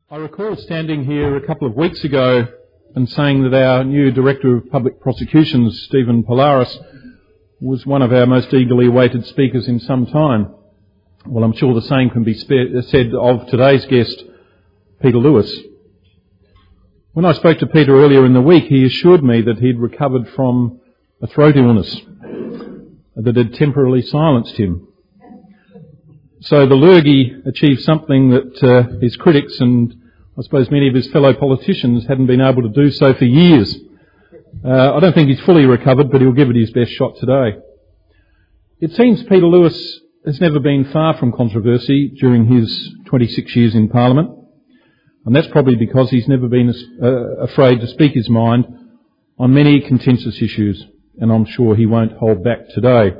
I recall standing here a couple of weeks ago and saying that our new Director of Public Prosecutions, Stephen Polaris, was one of our most eagerly awaited speakers in some time. Well, I'm sure the same can be said of today's guest, Peter Lewis. When I spoke to Peter earlier in the week, he assured me that he'd recovered from a throat illness that had temporarily silenced him. So the lurgy achieved something that his critics and I suppose many of his fellow politicians hadn't been able to do so for years. I don't think he's fully recovered, but he'll give it his best shot today. It seems Peter Lewis has never been far from controversy during his 26 years in Parliament, and that's probably because he's never been afraid to speak his mind on many contentious issues, and I'm sure he won't hold back today.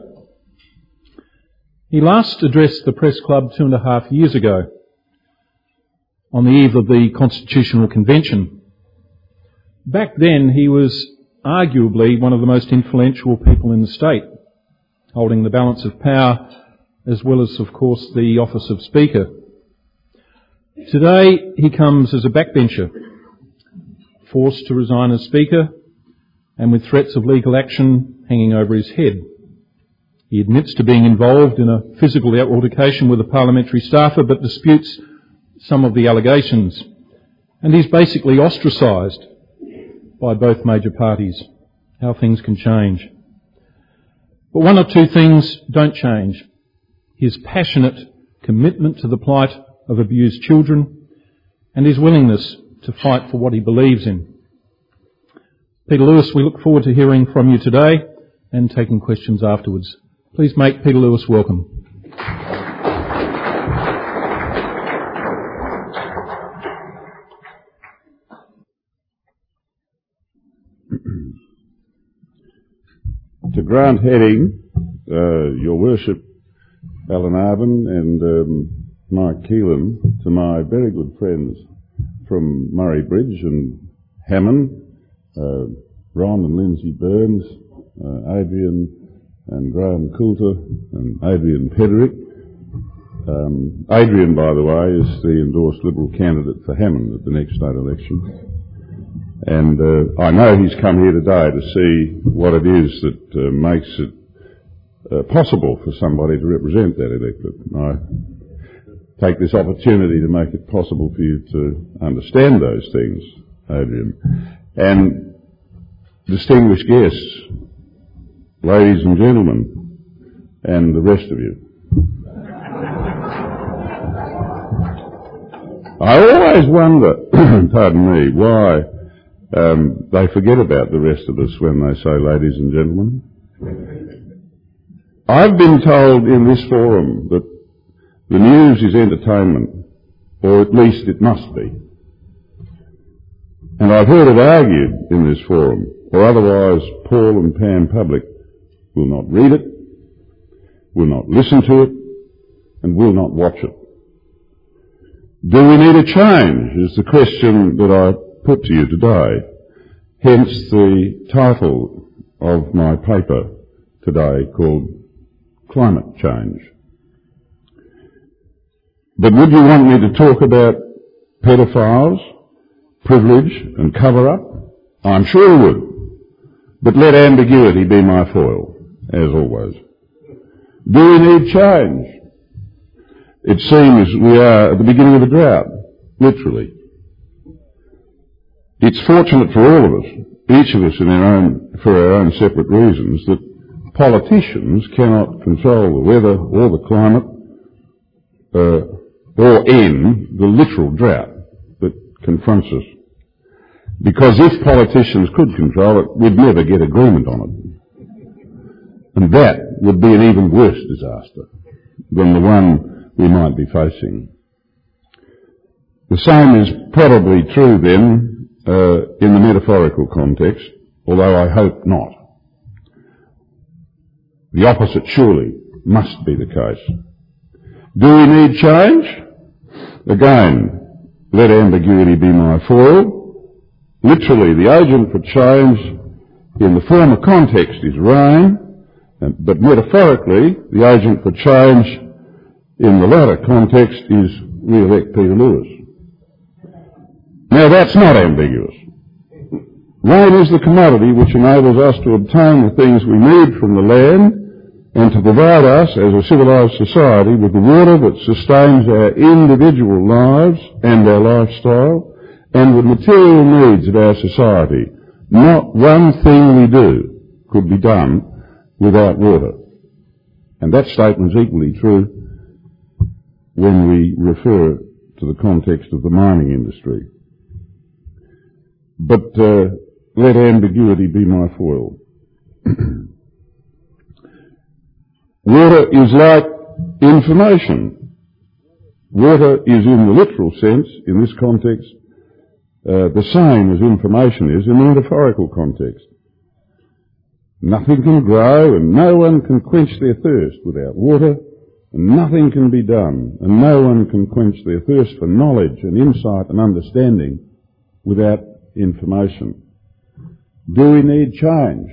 He last addressed the Press Club 2.5 years ago, on the eve of the Constitutional Convention. Back then, he was arguably one of the most influential people in the state, holding the balance of power, as well as, of course, the office of Speaker. Today, he comes as a backbencher, forced to resign as Speaker, and with threats of legal action hanging over his head. He admits to being involved in a physical altercation with a parliamentary staffer, but disputes some of the allegations. And he's basically ostracised by both major parties. How things can change. But one or two things don't change. His passionate commitment to the plight of abused children and his willingness to fight for what he believes in. Peter Lewis, we look forward to hearing from you today and taking questions afterwards. Please make Peter Lewis welcome. To grant heading, Your Worship, Alan Arvin and Mike Keelan, to my very good friends from Murray Bridge and Hammond, Ron and Lindsay Burns, Adrian and Graham Coulter and Adrian Pederick. Adrian, by the way, is the endorsed Liberal candidate for Hammond at the next state election. And I know he's come here today to see what it is that makes it possible for somebody to represent that electorate. I take this opportunity to make it possible for you to understand those things, Adrian. And distinguished guests, ladies and gentlemen, and the rest of you. I always wonder, pardon me, why they forget about the rest of us when they say ladies and gentlemen. I've been told in this forum that the news is entertainment, or at least it must be. And I've heard it argued in this forum, or otherwise Paul and Pam Public will not read it, will not listen to it, and will not watch it. Do we need a change is the question that I put to you today, hence the title of my paper today called Climate Change. But would you want me to talk about pedophiles, privilege and cover-up? I'm sure you would. But let ambiguity be my foil, as always. Do we need change? It seems we are at the beginning of a drought, literally. It's fortunate for all of us, each of us for our own separate reasons, that politicians cannot control the weather or the climate or end the literal drought that confronts us. Because if politicians could control it, we'd never get agreement on it. And that would be an even worse disaster than the one we might be facing. The same is probably true then in the metaphorical context, although I hope not. The opposite surely must be the case. Do we need change? Again, let ambiguity be my foil. Literally, the agent for change in the former context is rain, but metaphorically, the agent for change in the latter context is re-elect Peter Lewis. So that's not ambiguous. Rain is the commodity which enables us to obtain the things we need from the land and to provide us, as a civilised society, with the water that sustains our individual lives and our lifestyle and the material needs of our society. Not one thing we do could be done without water. And that statement is equally true when we refer to the context of the mining industry. But let ambiguity be my foil. Water is like information. Water is, in the literal sense, in this context, the same as information is in the metaphorical context. Nothing can grow and no one can quench their thirst without water, and nothing can be done and no one can quench their thirst for knowledge and insight and understanding without information. Do we need change?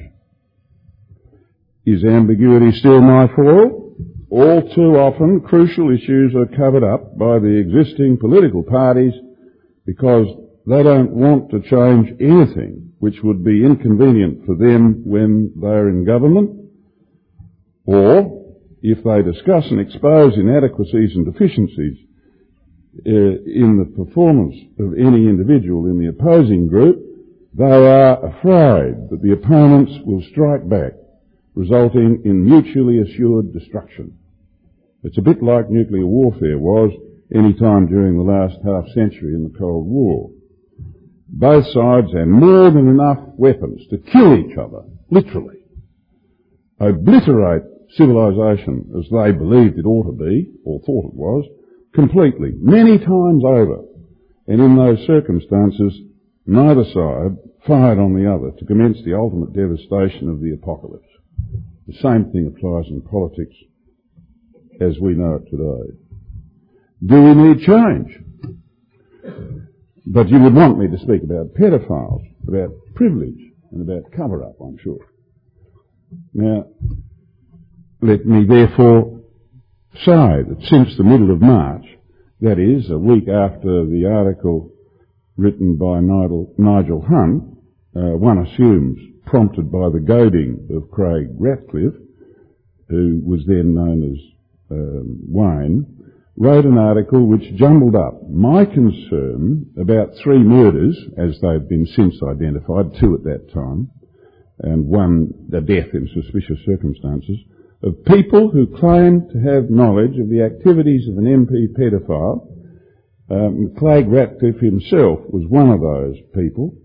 Is ambiguity still my foil? All too often, crucial issues are covered up by the existing political parties because they don't want to change anything which would be inconvenient for them when they're in government, or if they discuss and expose inadequacies and deficiencies in the performance of any individual in the opposing group, they are afraid that the opponents will strike back, resulting in mutually assured destruction. It's a bit like nuclear warfare was any time during the last half century in the Cold War. Both sides had more than enough weapons to kill each other, literally, obliterate civilization as they believed it ought to be, or thought it was, completely, many times over. And in those circumstances, neither side fired on the other to commence the ultimate devastation of the apocalypse. The same thing applies in politics as we know it today. Do we need change? But you would want me to speak about pedophiles, about privilege, and about cover-up, I'm sure. Now, let me therefore say that since the middle of March, that is, a week after the article written by Nigel Hunt, one assumes prompted by the goading of Craig Ratcliffe, who was then known as Wayne, wrote an article which jumbled up my concern about 3 murders, as they've been since identified, 2 at that time, and 1, a death in suspicious circumstances, of people who claimed to have knowledge of the activities of an MP paedophile. Craig Ratcliffe himself was one of those people,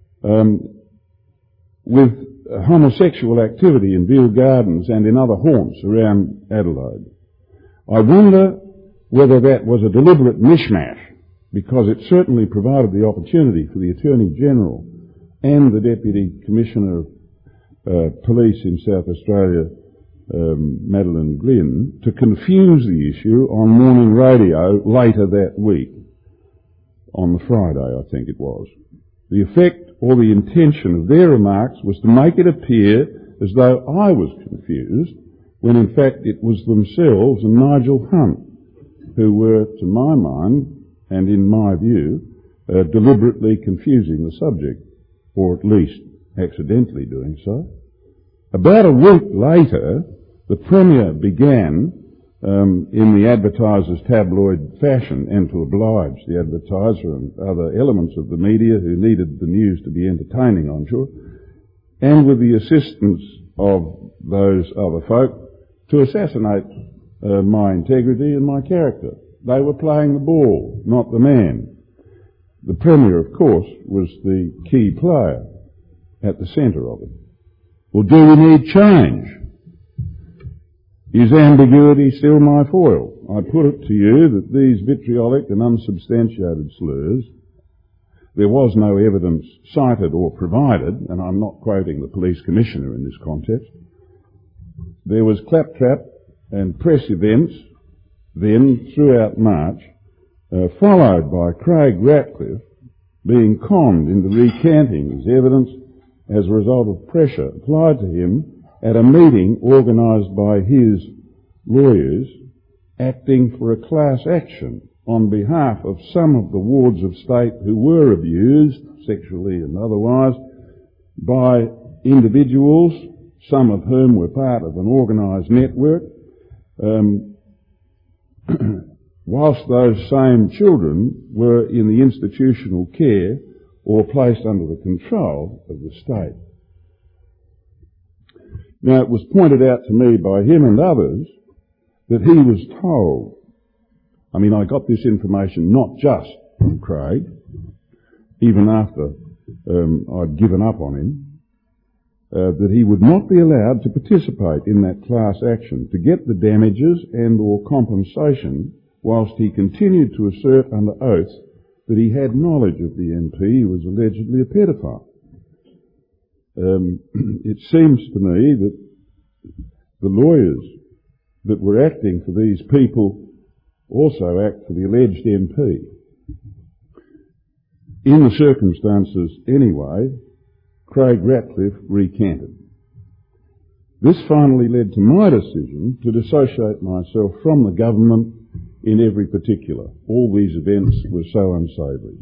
with homosexual activity in Veal Gardens and in other haunts around Adelaide. I wonder whether that was a deliberate mishmash, because it certainly provided the opportunity for the Attorney-General and the Deputy Commissioner of Police in South Australia, Madeleine Glynn, to confuse the issue on morning radio later that week, on the Friday, I think it was. The effect or the intention of their remarks was to make it appear as though I was confused, when in fact it was themselves and Nigel Hunt who were, to my mind, and in my view, deliberately confusing the subject, or at least accidentally doing so. About a week later, the Premier began, in the advertiser's tabloid fashion, and to oblige the advertiser and other elements of the media who needed the news to be entertaining, I'm sure, and with the assistance of those other folk, to assassinate my integrity and my character. They were playing the ball, not the man. The Premier, of course, was the key player at the centre of it. Well, do we need change? Is ambiguity still my foil? I put it to you that these vitriolic and unsubstantiated slurs, there was no evidence cited or provided, and I'm not quoting the police commissioner in this context. There was claptrap and press events then throughout March, followed by Craig Ratcliffe being conned into recanting his evidence as a result of pressure applied to him at a meeting organised by his lawyers acting for a class action on behalf of some of the wards of state who were abused, sexually and otherwise, by individuals, some of whom were part of an organised network, whilst those same children were in the institutional care or placed under the control of the state. Now, it was pointed out to me by him and others that he was told, I got this information not just from Craig, even after I'd given up on him, that he would not be allowed to participate in that class action to get the damages and or compensation whilst he continued to assert under oath that he had knowledge of the MP who was allegedly a paedophile. It seems to me that the lawyers that were acting for these people also act for the alleged MP. In the circumstances anyway, Craig Ratcliffe recanted. This finally led to my decision to dissociate myself from the government in every particular. All these events were so unsavoury.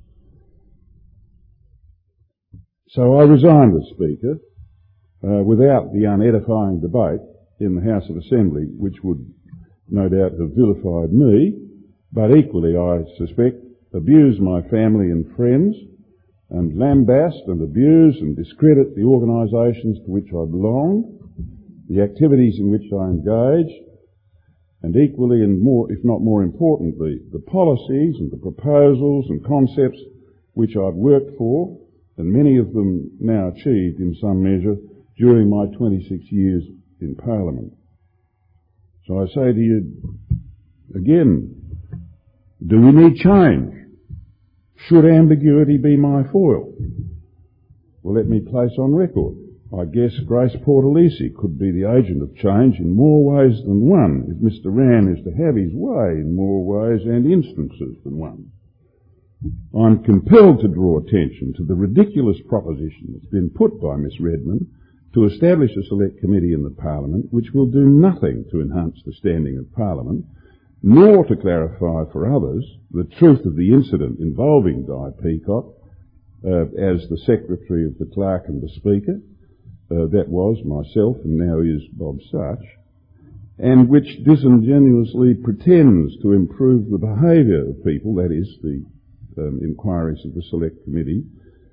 So I resigned as Speaker without the unedifying debate in the House of Assembly, which would no doubt have vilified me, but equally, I suspect, abused my family and friends, and lambast and abuse and discredit the organisations to which I belonged, the activities in which I engaged, and equally and more, if not more importantly, the policies and the proposals and concepts which I've worked for, and many of them now achieved in some measure during my 26 years in Parliament. So I say to you again, do we need change? Should ambiguity be my foil? Well, let me place on record. I guess Grace Portalisi could be the agent of change in more ways than one if Mr. Rann is to have his way in more ways and instances than one. I'm compelled to draw attention to the ridiculous proposition that's been put by Miss Redmond to establish a select committee in the Parliament which will do nothing to enhance the standing of Parliament, nor to clarify for others the truth of the incident involving Guy Peacock as the Secretary of the Clerk and the Speaker. That was myself and now is Bob Such, and which disingenuously pretends to improve the behaviour of people, that is, the inquiries of the Select Committee,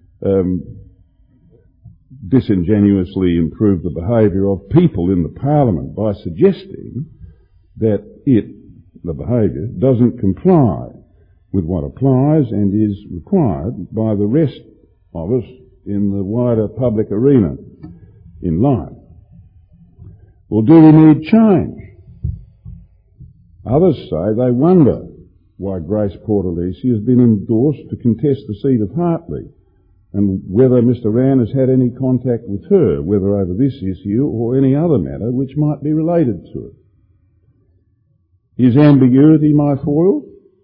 disingenuously improve the behaviour of people in the Parliament by suggesting that the behaviour, doesn't comply with what applies and is required by the rest of us in the wider public arena in life. Well, do we need change? Others say they wonder why Grace Portalisi has been endorsed to contest the seat of Hartley, and whether Mr. Rann has had any contact with her, whether over this issue or any other matter which might be related to it. Is ambiguity my foil?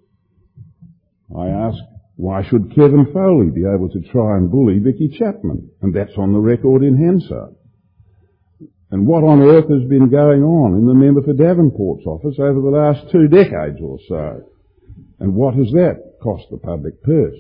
I ask, why should Kevin Foley be able to try and bully Vicky Chapman? And that's on the record in Hansard. And what on earth has been going on in the member for Davenport's office over the last 2 decades or so? And what has that cost the public purse?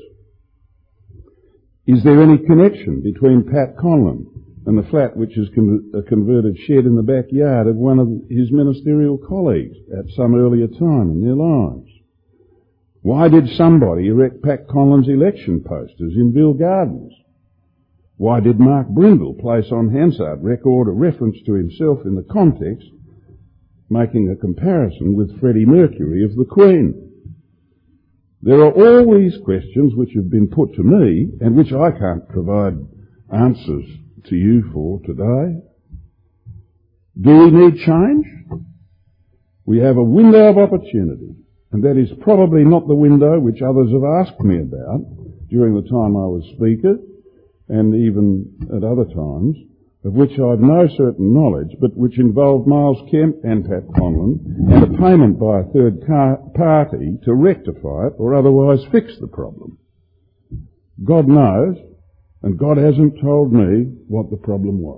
Is there any connection between Pat Conlon and the flat which is a converted shed in the backyard of one of his ministerial colleagues at some earlier time in their lives? Why did somebody erect Pat Conlon's election posters in Bill Gardens? Why did Mark Brindle place on Hansard record a reference to himself in the context, making a comparison with Freddie Mercury of the Queen? There are all these questions which have been put to me and which I can't provide answers to you for today. Do we need change? We have a window of opportunity, and that is probably not the window which others have asked me about during the time I was Speaker, and even at other times, of which I've no certain knowledge, but which involved Miles Kemp and Pat Conlon, and a payment by a third party to rectify it or otherwise fix the problem. God knows, and God hasn't told me what the problem was.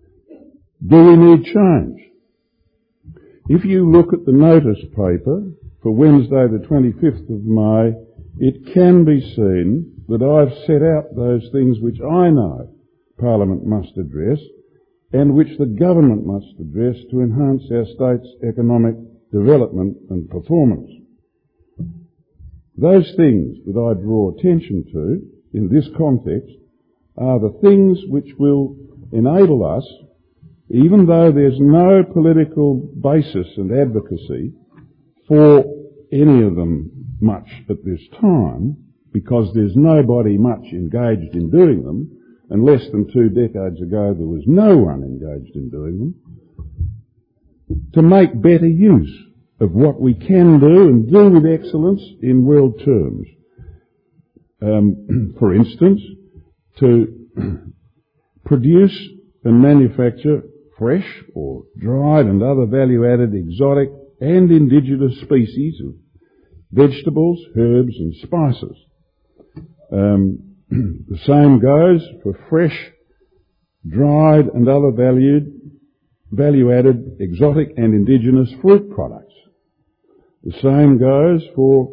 Do we need change? If you look at the notice paper for Wednesday the 25th of May, it can be seen that I've set out those things which I know Parliament must address and which the government must address to enhance our state's economic development and performance. Those things that I draw attention to in this context are the things which will enable us, even though there's no political basis and advocacy for any of them much at this time, because there's nobody much engaged in doing them, and less than 2 decades ago there was no one engaged in doing them, to make better use of what we can do and do with excellence in world terms. For instance, to produce and manufacture fresh or dried and other value-added exotic and indigenous species of vegetables, herbs and spices. The same goes for fresh, dried and other value-added exotic and indigenous fruit products. The same goes for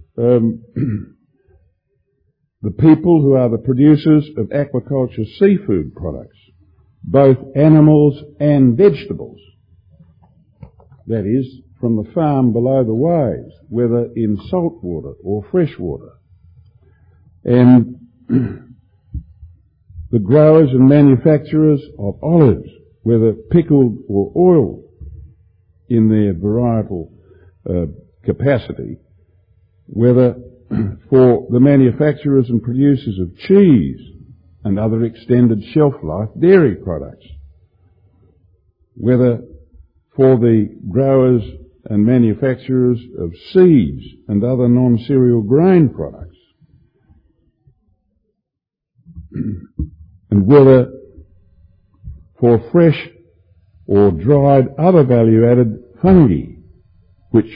the people who are the producers of aquaculture seafood products, both animals and vegetables. That is, from the farm below the waves, whether in salt water or fresh water. And the growers and manufacturers of olives, whether pickled or oiled in their varietal capacity, whether for the manufacturers and producers of cheese and other extended shelf life dairy products, whether for the growers and manufacturers of seeds and other non-cereal grain products, and whether for fresh or dried other value-added fungi, which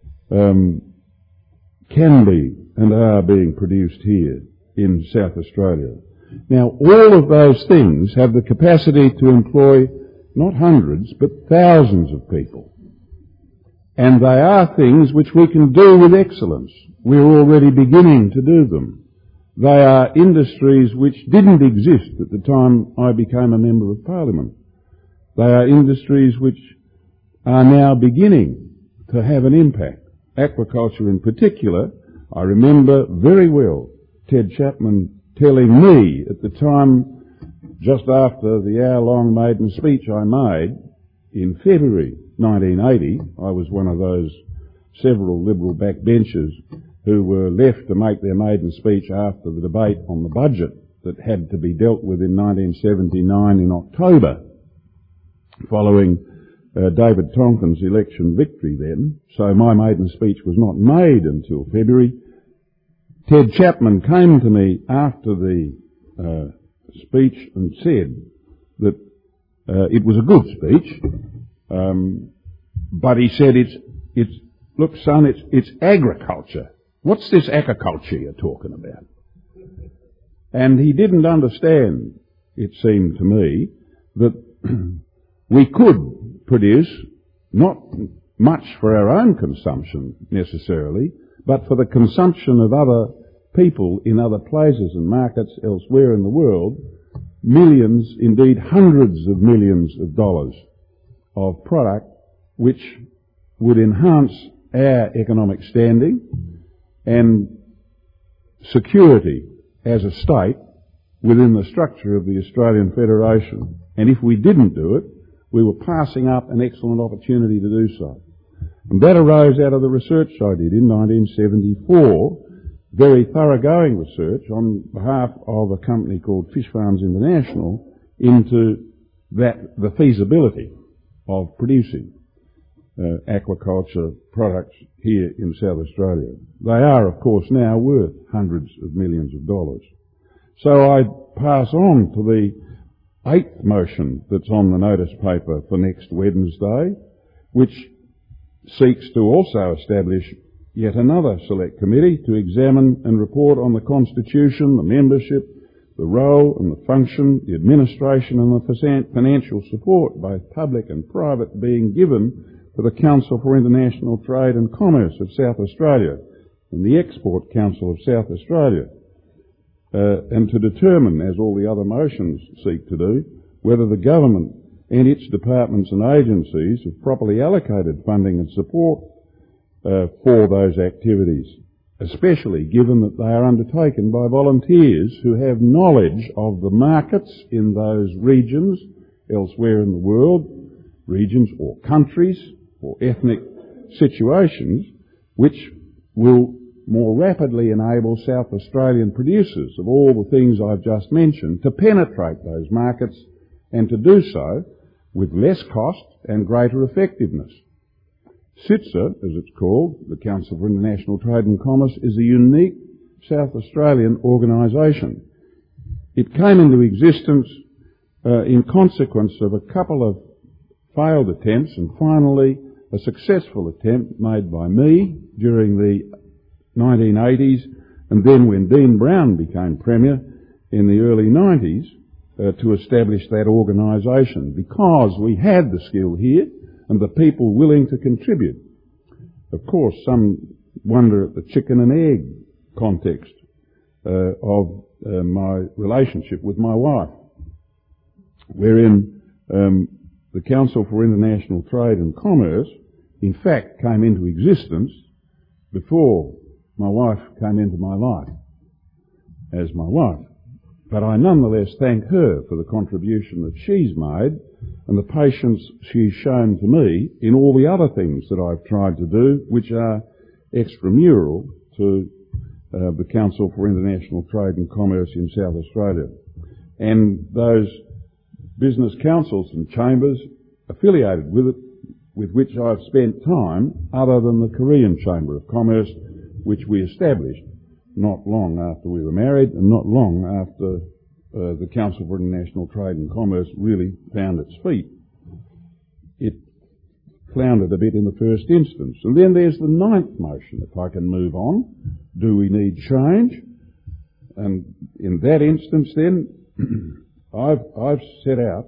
can be and are being produced here in South Australia. Now, all of those things have the capacity to employ not hundreds, but thousands of people. And they are things which we can do with excellence. We're already beginning to do them. They are industries which didn't exist at the time I became a Member of Parliament. They are industries which are now beginning to have an impact. Aquaculture in particular, I remember very well Ted Chapman telling me at the time, just after the hour-long maiden speech I made in February 1980, I was one of those several Liberal backbenchers who were left to make their maiden speech after the debate on the budget that had to be dealt with in 1979 in October, following David Tonkin's election victory then. So my maiden speech was not made until February. Ted Chapman came to me after the speech and said that it was a good speech, but he said, look son, it's agriculture. What's this agriculture you're talking about? And he didn't understand, it seemed to me, that we could produce not much for our own consumption necessarily, but for the consumption of other people in other places and markets elsewhere in the world, millions, indeed hundreds of millions of dollars of product which would enhance our economic standing and security as a state within the structure of the Australian Federation. And if we didn't do it, we were passing up an excellent opportunity to do so. And that arose out of the research I did in 1974, very thoroughgoing research on behalf of a company called Fish Farms International into the feasibility of producing aquaculture products here in South Australia. They are, of course, now worth hundreds of millions of dollars. So I pass on to the 8th motion that's on the notice paper for next Wednesday, which seeks to also establish yet another select committee to examine and report on the Constitution, the membership, the role and the function, the administration and the financial support, both public and private, being given for the Council for International Trade and Commerce of South Australia and the Export Council of South Australia, and to determine, as all the other motions seek to do, whether the government and its departments and agencies have properly allocated funding and support for those activities, especially given that they are undertaken by volunteers who have knowledge of the markets in those regions elsewhere in the world, regions or countries or ethnic situations, which will more rapidly enable South Australian producers of all the things I've just mentioned to penetrate those markets and to do so with less cost and greater effectiveness. CITSA, as it's called, the Council for International Trade and Commerce, is a unique South Australian organisation. It came into existence in consequence of a couple of failed attempts and finally a successful attempt made by me during the 1980s and then when Dean Brown became Premier in the early 90s to establish that organisation because we had the skill here and the people willing to contribute. Of course, some wonder at the chicken and egg context of my relationship with my wife, wherein the Council for International Trade and Commerce, in fact, came into existence before my wife came into my life as my wife. But I nonetheless thank her for the contribution that she's made and the patience she's shown to me in all the other things that I've tried to do, which are extramural to the Council for International Trade and Commerce in South Australia. And those business councils and chambers affiliated with it, with which I've spent time, other than the Korean Chamber of Commerce, which we established not long after we were married and not long after the Council for International Trade and Commerce really found its feet. It floundered a bit in the first instance. And then there's the ninth motion, if I can move on. Do we need change? And in that instance then, I've set out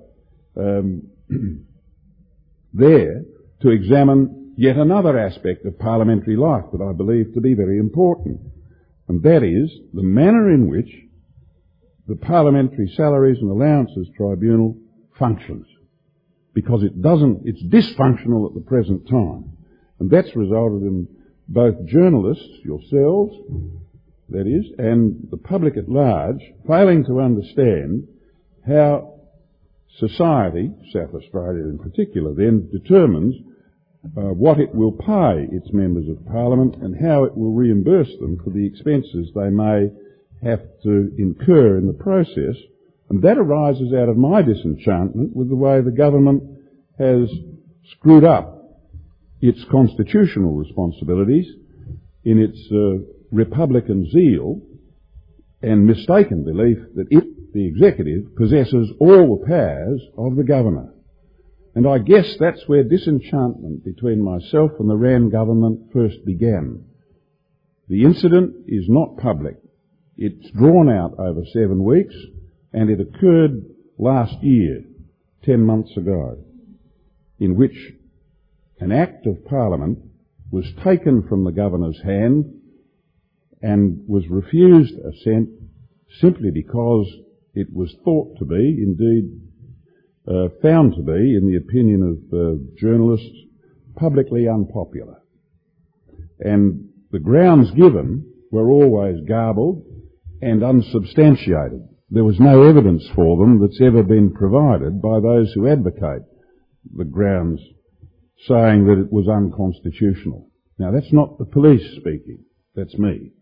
there to examine yet another aspect of parliamentary life that I believe to be very important, and that is the manner in which the Parliamentary Salaries and Allowances Tribunal functions, because it's dysfunctional at the present time, and that's resulted in both journalists, yourselves, that is, and the public at large, failing to understand how society, South Australia in particular, then determines what it will pay its members of Parliament and how it will reimburse them for the expenses they may have to incur in the process. And that arises out of my disenchantment with the way the government has screwed up its constitutional responsibilities in its republican zeal and mistaken belief that it, the executive, possesses all the powers of the governor. And I guess that's where disenchantment between myself and the Rann government first began. The incident is not public. It's drawn out over 7 weeks, and it occurred last year, 10 months ago, in which an Act of Parliament was taken from the governor's hand and was refused assent simply because it was thought to be, indeed found to be, in the opinion of journalists, publicly unpopular. And the grounds given were always garbled and unsubstantiated. There was no evidence for them that's ever been provided by those who advocate the grounds, saying that it was unconstitutional. Now, that's not the police speaking. That's me.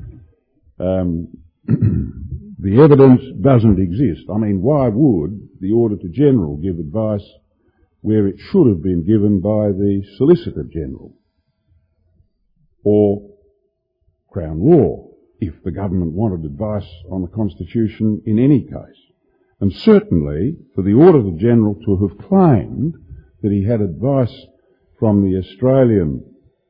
The evidence doesn't exist. I mean, why would the Auditor-General give advice where it should have been given by the Solicitor-General or Crown Law if the government wanted advice on the Constitution in any case? And certainly for the Auditor-General to have claimed that he had advice from the Australian,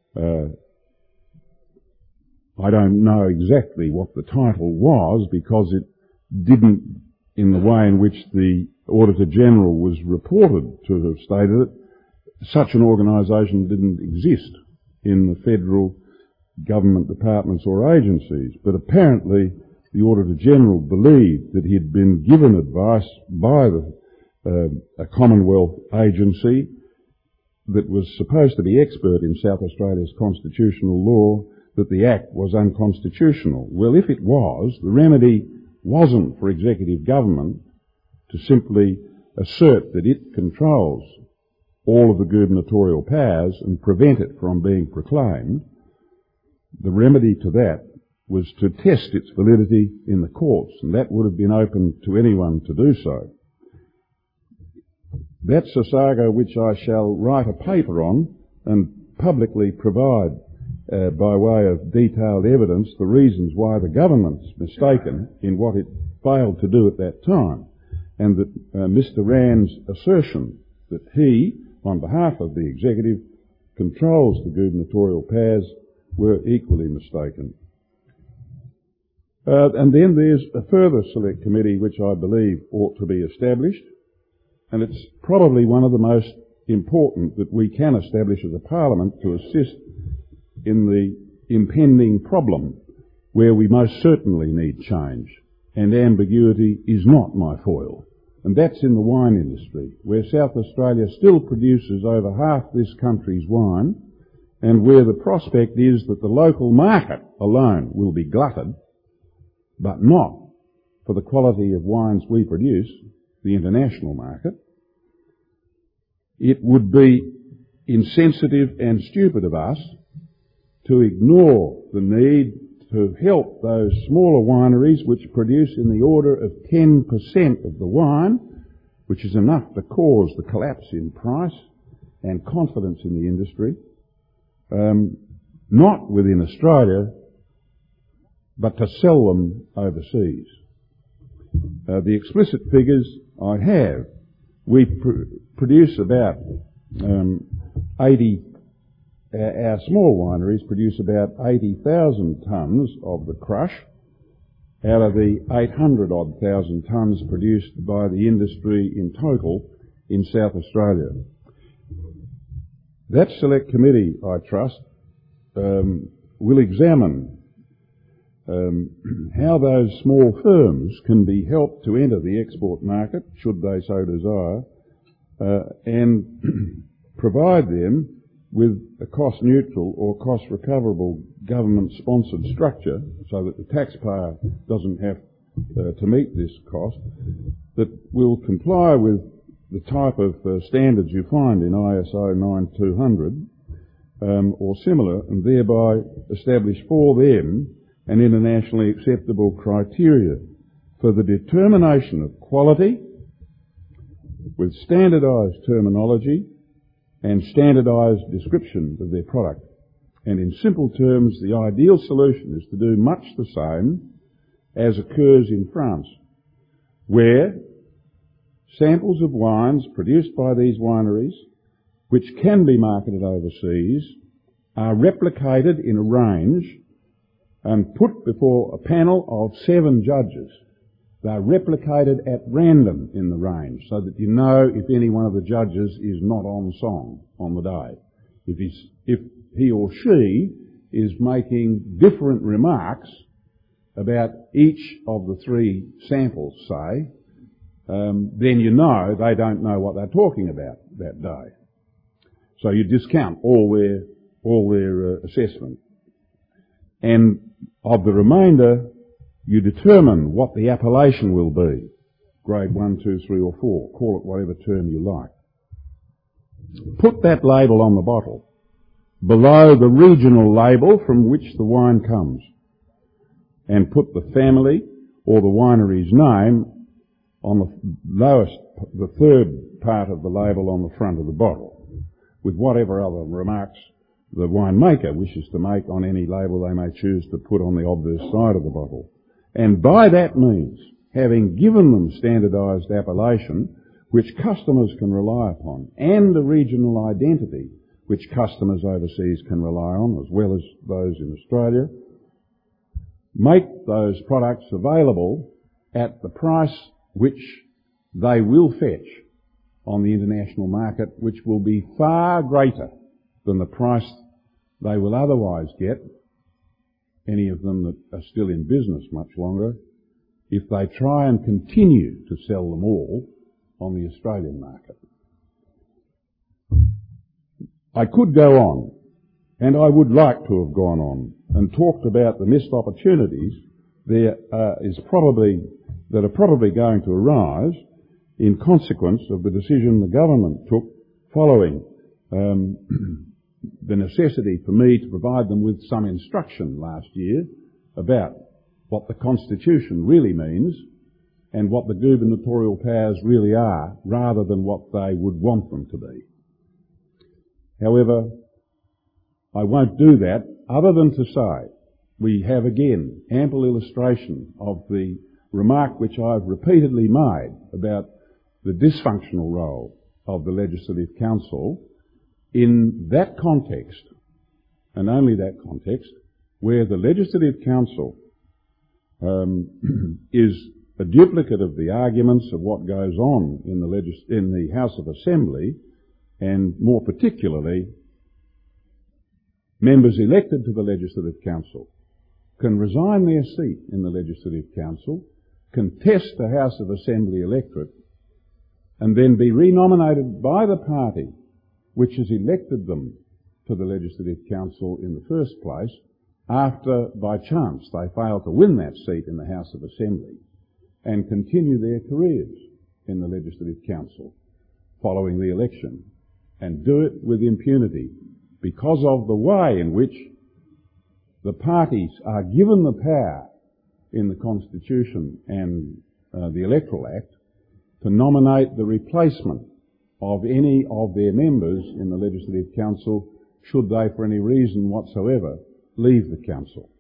I don't know exactly what the title was because it didn't, in the way in which the Auditor-General was reported to have stated it, such an organisation didn't exist in the federal government departments or agencies, but apparently the Auditor-General believed that he had been given advice by a Commonwealth agency that was supposed to be expert in South Australia's constitutional law, that the Act was unconstitutional. Well, if it was, the remedy wasn't for executive government to simply assert that it controls all of the gubernatorial powers and prevent it from being proclaimed. The remedy to that was to test its validity in the courts, and that would have been open to anyone to do so. That's a saga which I shall write a paper on and publicly provide by way of detailed evidence the reasons why the government's mistaken in what it failed to do at that time, and that Mr. Rand's assertion that he, on behalf of the executive, controls the gubernatorial powers were equally mistaken. And then there's a further select committee which I believe ought to be established, and it's probably one of the most important that we can establish as a parliament to assist in the impending problem where we most certainly need change, and ambiguity is not my foil. And that's in the wine industry, where South Australia still produces over half this country's wine, and where the prospect is that the local market alone will be glutted, but not for the quality of wines we produce, the international market. It would be insensitive and stupid of us to ignore the need to help those smaller wineries which produce in the order of 10% of the wine, which is enough to cause the collapse in price and confidence in the industry, not within Australia, but to sell them overseas. The explicit figures I have, we produce about 80. Our small wineries produce about 80,000 tonnes of the crush out of the 800-odd thousand tonnes produced by the industry in total in South Australia. That select committee, I trust, will examine how those small firms can be helped to enter the export market, should they so desire, and provide them with a cost-neutral or cost-recoverable government-sponsored structure so that the taxpayer doesn't have to meet this cost, that will comply with the type of standards you find in ISO 9200 or similar, and thereby establish for them an internationally acceptable criteria for the determination of quality with standardised terminology and standardised description of their product. And in simple terms, the ideal solution is to do much the same as occurs in France, where samples of wines produced by these wineries, which can be marketed overseas, are replicated in a range and put before a panel of 7 judges. They're replicated at random in the range so that you know if any one of the judges is not on song on the day. If he or she is making different remarks about each of the 3 samples, say, then you know they don't know what they're talking about that day. So you discount all their assessment. And of the remainder, you determine what the appellation will be. Grade 1, 2, 3 or 4. Call it whatever term you like. Put that label on the bottle below the regional label from which the wine comes, and put the family or the winery's name on the third part of the label on the front of the bottle, with whatever other remarks the winemaker wishes to make on any label they may choose to put on the obverse side of the bottle. And by that means, having given them standardised appellation, which customers can rely upon, and a regional identity, which customers overseas can rely on, as well as those in Australia, make those products available at the price which they will fetch on the international market, which will be far greater than the price they will otherwise get, any of them that are still in business much longer, if they try and continue to sell them all on the Australian market. I could go on, and I would like to have gone on and talked about the missed opportunities that are probably going to arise in consequence of the decision the government took following the necessity for me to provide them with some instruction last year about what the Constitution really means and what the gubernatorial powers really are, rather than what they would want them to be. However, I won't do that other than to say we have again ample illustration of the remark which I've repeatedly made about the dysfunctional role of the Legislative Council in that context, and only that context, where the Legislative Council is a duplicate of the arguments of what goes on in the House of Assembly, and more particularly, members elected to the Legislative Council can resign their seat in the Legislative Council, contest the House of Assembly electorate, and then be renominated by the party which has elected them to the Legislative Council in the first place, after, by chance, they fail to win that seat in the House of Assembly, and continue their careers in the Legislative Council following the election, and do it with impunity because of the way in which the parties are given the power in the Constitution and the Electoral Act to nominate the replacement of any of their members in the Legislative Council should they, for any reason whatsoever, leave the Council.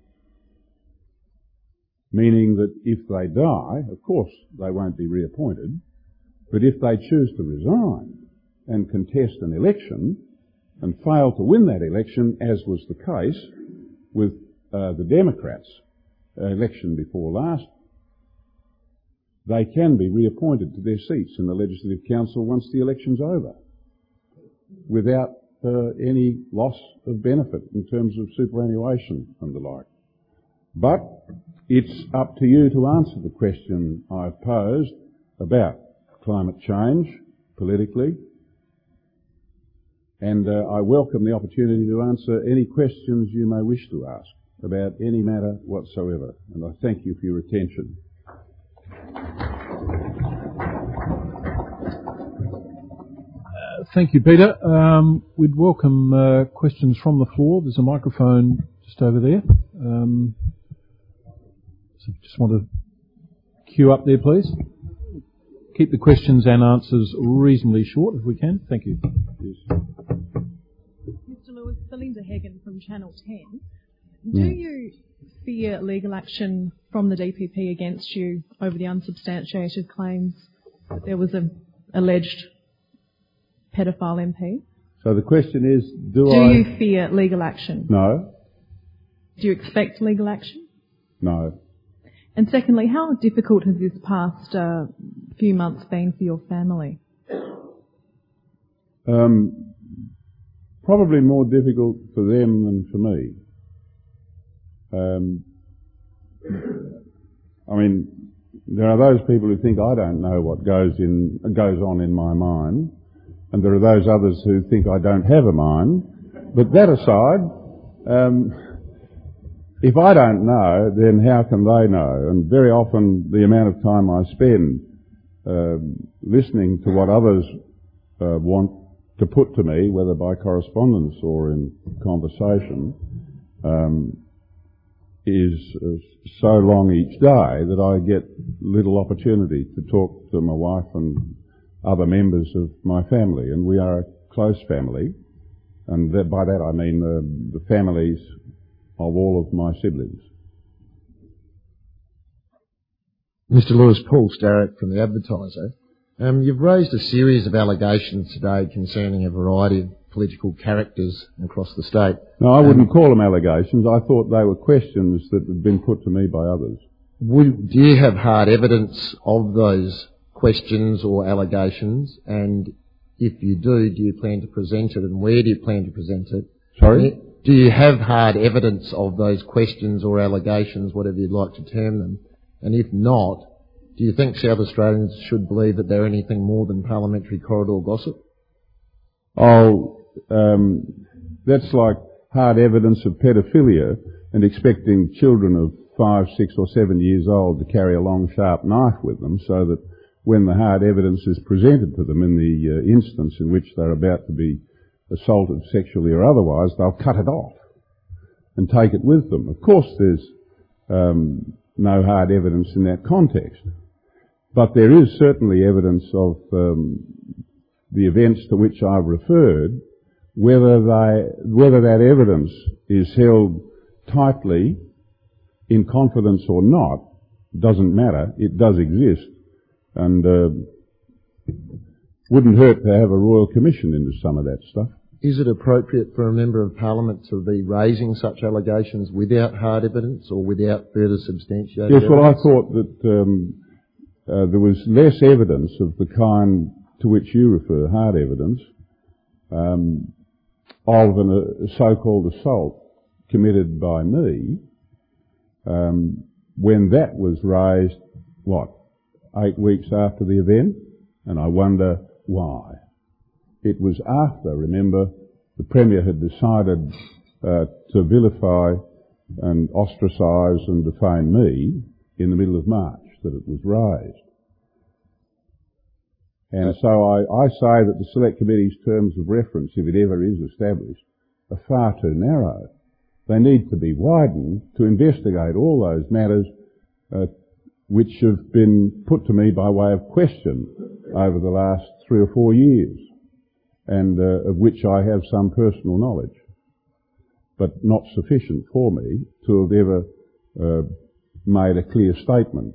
Meaning that if they die, of course they won't be reappointed, but if they choose to resign and contest an election and fail to win that election, as was the case with the Democrats' election before last, they can be reappointed to their seats in the Legislative Council once the election's over, without any loss of benefit in terms of superannuation and the like. But it's up to you to answer the question I've posed about climate change politically, and I welcome the opportunity to answer any questions you may wish to ask about any matter whatsoever, and I thank you for your attention. Thank you, Peter. We'd welcome questions from the floor. There's a microphone just over there. So just want to queue up there, please. Keep the questions and answers reasonably short if we can. Thank you. Mr. Lewis, Belinda Hagan from Channel 10. Do you fear legal action from the DPP against you over the unsubstantiated claims that there was an alleged pedophile MP? So the question is, do you fear legal action? No. Do you expect legal action? No. And secondly, how difficult has this past few months been for your family? Probably more difficult for them than for me. I mean, there are those people who think I don't know what goes on in my mind, and there are those others who think I don't have a mind. But that aside, if I don't know, then how can they know? And very often the amount of time I spend listening to what others want to put to me, whether by correspondence or in conversation, is so long each day that I get little opportunity to talk to my wife and other members of my family. And we are a close family, and by that I mean the families of all of my siblings. Mr. Lewis, Paul Starrett from The Advertiser. You've raised a series of allegations today concerning a variety of political characters across the state. No, I wouldn't call them allegations. I thought they were questions that had been put to me by others. Do you have hard evidence of those questions or allegations? And if you do you plan to present it, and where do you plan to present it? Sorry? Do you have hard evidence of those questions or allegations, whatever you'd like to term them? And if not, do you think South Australians should believe that they're anything more than parliamentary corridor gossip? That's like hard evidence of pedophilia and expecting children of 5, 6 or 7 years old to carry a long sharp knife with them so that when the hard evidence is presented to them in the instance in which they're about to be assaulted sexually or otherwise, they'll cut it off and take it with them. Of course there's no hard evidence in that context, but there is certainly evidence of the events to which I've referred. Whether that evidence is held tightly in confidence or not doesn't matter. It does exist, and wouldn't hurt to have a royal commission into some of that stuff. Is it appropriate for a Member of Parliament to be raising such allegations without hard evidence or without further substantiated evidence? Yes, well, I thought that there was less evidence of the kind to which you refer, hard evidence, of a so-called assault committed by me, when that was raised, 8 weeks after the event? And I wonder why. It was after, remember, the Premier had decided to vilify and ostracise and defame me in the middle of March that it was raised. And so I say that the Select Committee's terms of reference, if it ever is established, are far too narrow. They need to be widened to investigate all those matters which have been put to me by way of question over the last 3 or 4 years, and of which I have some personal knowledge, but not sufficient for me to have ever made a clear statement.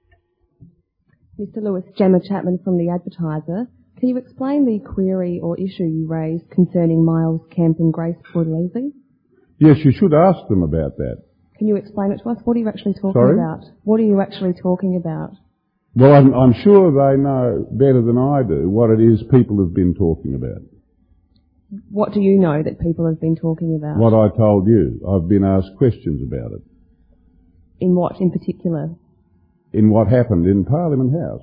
Mr Lewis, Gemma Chapman from The Advertiser. Can you explain the query or issue you raised concerning Miles Kemp and Grace Pugliese? Yes, you should ask them about that. Can you explain it to us? What are you actually talking Sorry? about? What are you actually talking about? Well, I'm sure they know better than I do what it is people have been talking about. What do you know that people have been talking about? What I told you. I've been asked questions about it. In what in particular? In what happened in Parliament House.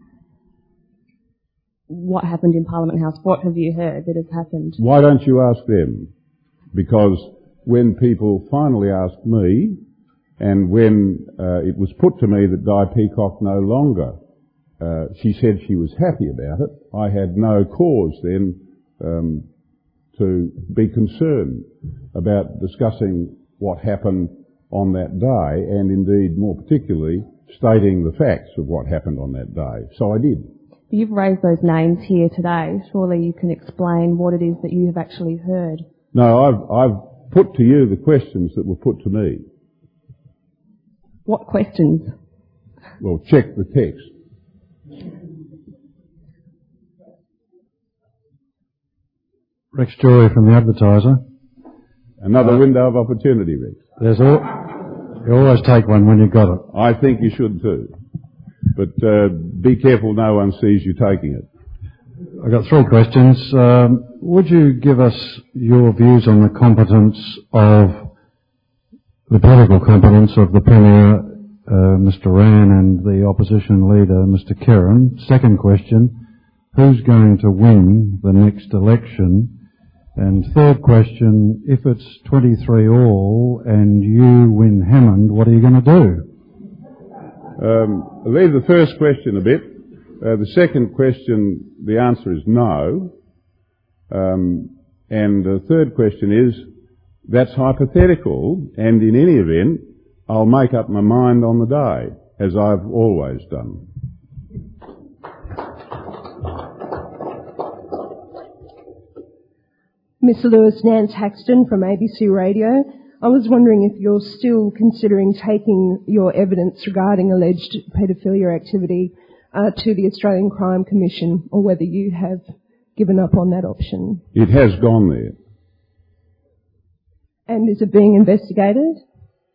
What happened in Parliament House? What have you heard that has happened? Why don't you ask them? Because when people finally asked me, and when it was put to me that Di Peacock no longer, she said she was happy about it, I had no cause then to be concerned about discussing what happened on that day, and indeed more particularly stating the facts of what happened on that day. So I did. You've raised those names here today. Surely you can explain what it is that you have actually heard. No, I've put to you the questions that were put to me. What questions? Well, check the text. Rex Joy from The Advertiser. Another window of opportunity, Rex. You always take one when you've got it. I think you should too. But be careful no one sees you taking it. I've got 3 questions. Would you give us your views on the competence of the political competence of the Premier, Mr Rann, and the opposition leader, Mr Kerin? Second question, who's going to win the next election? And third question, if it's 23-all and you win Hammond, what are you going to do? I'll leave the first question a bit. The second question, the answer is no. And the third question is, that's hypothetical, and in any event, I'll make up my mind on the day, as I've always done. Mr Lewis, Nance Haxton from ABC Radio. I was wondering if you're still considering taking your evidence regarding alleged paedophilia activity to the Australian Crime Commission, or whether you have given up on that option. It has gone there. And is it being investigated?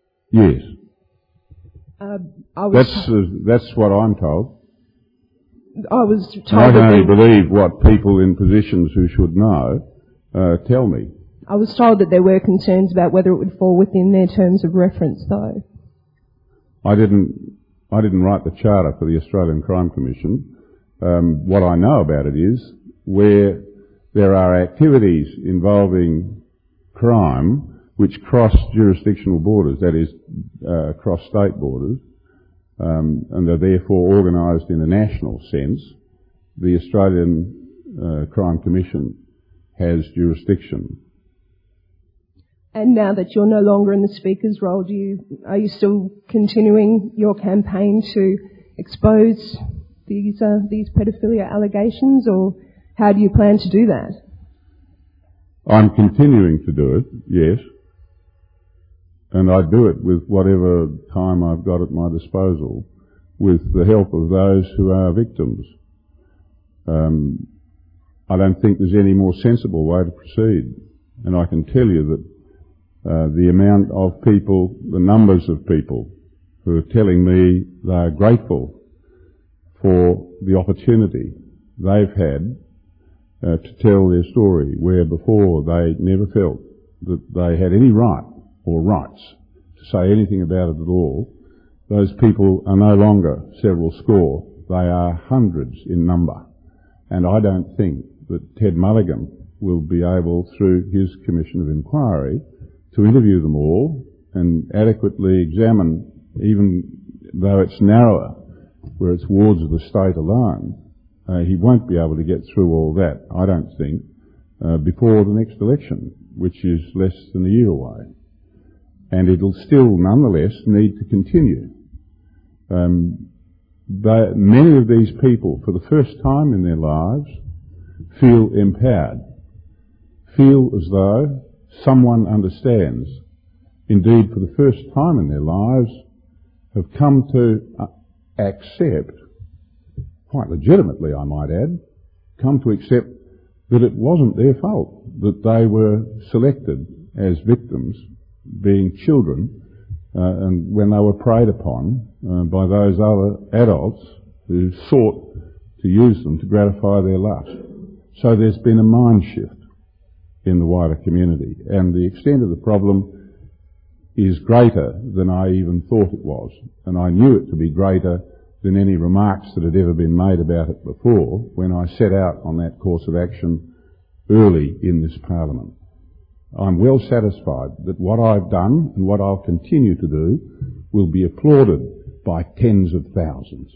Yes. That's what I'm told. I was I told can only that believe what people in positions who should know tell me. I was told that there were concerns about whether it would fall within their terms of reference, though. I didn't write the charter for the Australian Crime Commission. What I know about it is where there are activities involving crime which cross jurisdictional borders, that is, cross state borders, and are therefore organised in a national sense, the Australian Crime Commission has jurisdiction. And now that you're no longer in the Speaker's role, are you still continuing your campaign to expose these paedophilia allegations, or how do you plan to do that? I'm continuing to do it, yes. And I do it with whatever time I've got at my disposal, with the help of those who are victims. I don't think there's any more sensible way to proceed. And I can tell you that the amount of people, the numbers of people who are telling me they are grateful for the opportunity they've had to tell their story, where before they never felt that they had any right or rights to say anything about it at all. Those people are no longer several score. They are hundreds in number. And I don't think that Ted Mulligan will be able, through his Commission of Inquiry, to interview them all and adequately examine, even though it's narrower, where it's wards of the state alone. He won't be able to get through all that, I don't think, before the next election, which is less than a year away. And it'll still, nonetheless, need to continue. Many of these people, for the first time in their lives, feel empowered, feel as though someone understands. Indeed, for the first time in their lives, have come to accept, quite legitimately I might add, come to accept that it wasn't their fault, that they were selected as victims, being children, and when they were preyed upon by those other adults who sought to use them to gratify their lust. So there's been a mind shift in the wider community, and the extent of the problem is greater than I even thought it was, and I knew it to be greater than any remarks that had ever been made about it before when I set out on that course of action early in this Parliament. I'm well satisfied that what I've done and what I'll continue to do will be applauded by tens of thousands.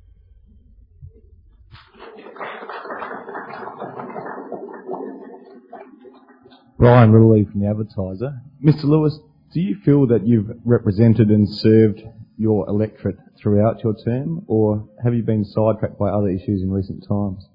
Brian Ridley from The Advertiser. Mr. Lewis, do you feel that you've represented and served your electorate throughout your term, or have you been sidetracked by other issues in recent times?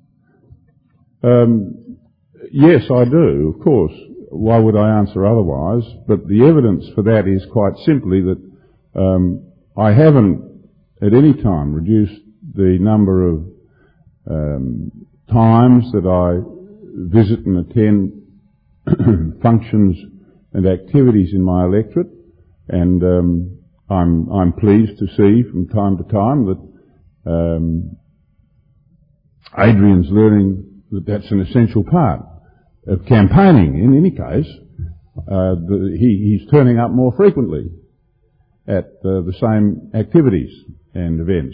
Yes, I do, of course. Why would I answer otherwise? But the evidence for that is quite simply that I haven't at any time reduced the number of times that I visit and attend functions and activities in my electorate, and I'm pleased to see from time to time that Adrian's learning that that's an essential part of campaigning. In any case, he's turning up more frequently at the same activities and events.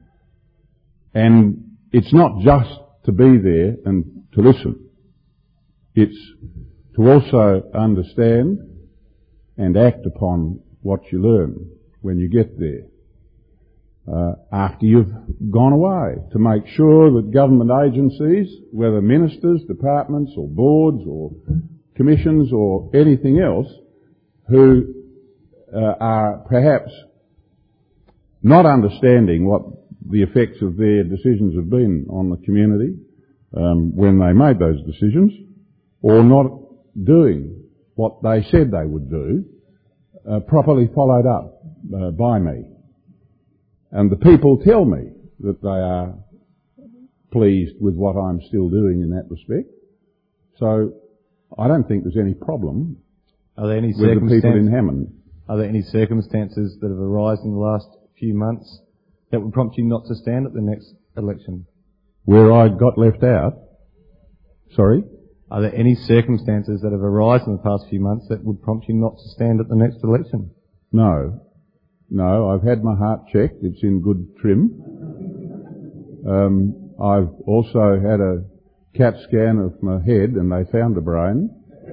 And it's not just to be there and to listen. It's to also understand and act upon what you learn when you get there. After you've gone away, to make sure that government agencies, whether ministers, departments or boards or commissions or anything else, who are perhaps not understanding what the effects of their decisions have been on the community when they made those decisions, or not doing what they said they would do, properly followed up by me. And the people tell me that they are pleased with what I'm still doing in that respect. So I don't think there's any problem with the people in Hammond. Are there any circumstances that have arisen in the last few months that would prompt you not to stand at the next election? where I got left out. Sorry? Are there any circumstances that have arisen in the past few months that would prompt you not to stand at the next election? No. No, I've had my heart checked. It's in good trim. I've also had a CAT scan of my head and they found a brain.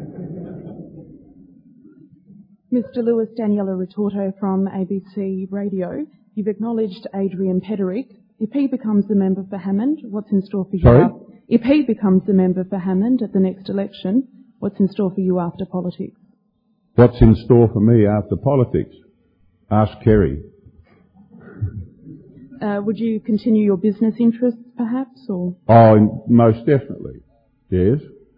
Mr. Lewis, Daniela Retorto from ABC Radio. You've acknowledged Adrian Pederick. If he becomes the member for Hammond, what's in store for you? Sorry? If he becomes the member for Hammond at the next election, what's in store for you after politics? What's in store for me after politics? Ask Kerry. Would you continue your business interests, perhaps, or? Oh, most definitely. Yes.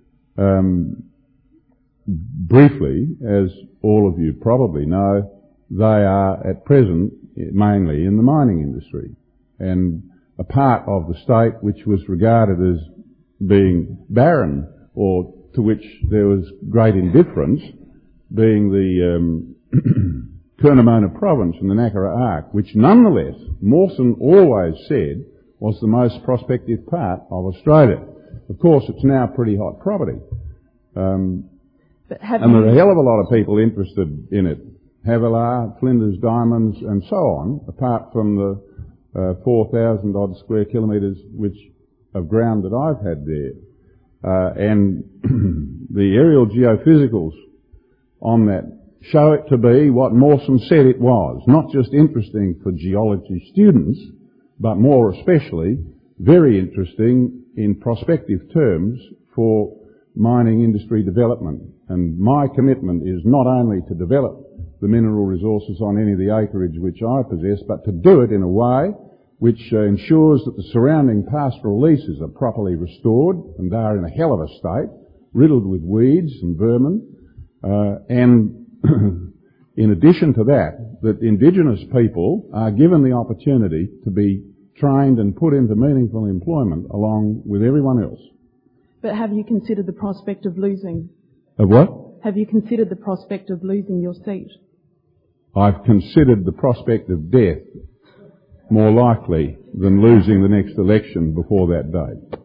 Briefly, as all of you probably know, they are at present mainly in the mining industry. And a part of the state which was regarded as being barren, or to which there was great indifference, being the Curnamona province and the Nakara Arc, which nonetheless Mawson always said was the most prospective part of Australia. Of course, it's now pretty hot property. And there are a hell of a lot of people interested in it. Havilah, Flinders Diamonds and so on, apart from the 4,000 odd square kilometres of ground that I've had there. And the aerial geophysicals on that show it to be what Mawson said it was. Not just interesting for geology students, but more especially very interesting in prospective terms for mining industry development. And my commitment is not only to develop the mineral resources on any of the acreage which I possess, but to do it in a way which ensures that the surrounding pastoral leases are properly restored, and they are in a hell of a state, riddled with weeds and vermin, and in addition to that, that Indigenous people are given the opportunity to be trained and put into meaningful employment along with everyone else. But have you considered the prospect of losing? Of what? Have you considered the prospect of losing your seat? I've considered the prospect of death more likely than losing the next election before that date.